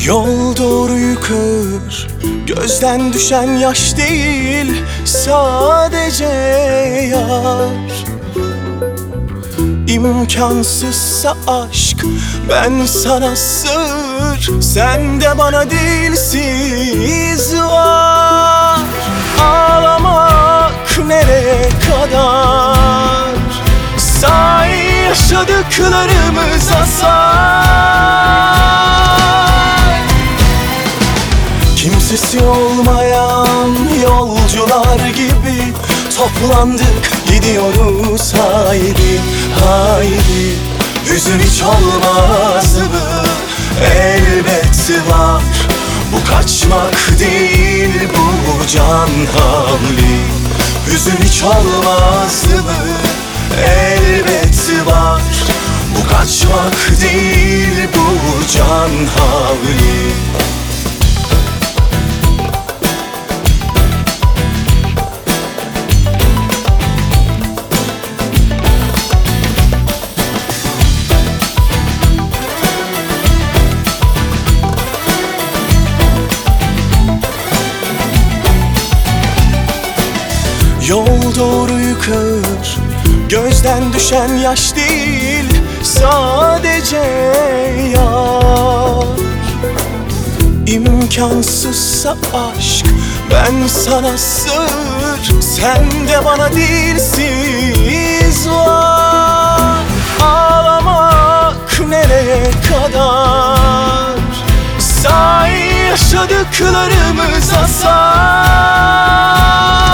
Yol doğruyu kır, gözden düşen yaş değil, sadece yar. İmkansızsa aşk, ben sana sır, sen de bana dilsiz var. Ağlamak nereye kadar? Say yaşadıklarımıza say. Kimsesi olmayan yolcular gibi toplandık, gidiyoruz haydi haydi. Hüzün hiç olmaz mı? Elbet var. Bu kaçmak değil, bu can havli. Hüzün hiç olmaz mı? Elbet var. Bu kaçmak değil, bu can havli. Yol doğruyu kır, gözden düşen yaş değil, sadece yar. İmkansızsa aşk, ben sana sır, sen de bana dilsiz var. Ağlamak nereye kadar? Say yaşadıklarımıza say.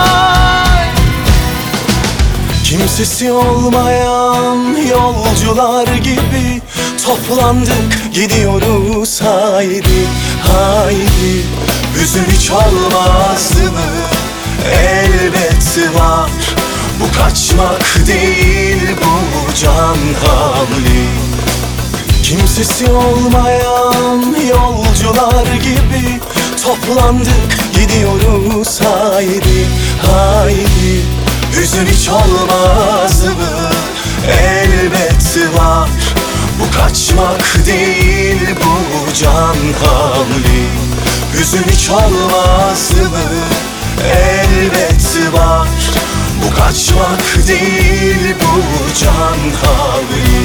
Kimsesi olmayan yolcular gibi toplandık, gidiyoruz haydi haydi. Hüzün hiç olmaz mı? Elbet var. Bu kaçmak değil, bu can havli. Kimsesi olmayan yolcular gibi toplandık, gidiyoruz haydi haydi. Hüzün hiç olmaz mı? Elbet var. Bu kaçmak değil, bu can havli. Hüzün hiç olmaz mı? Elbet var. Bu kaçmak değil, bu can havli.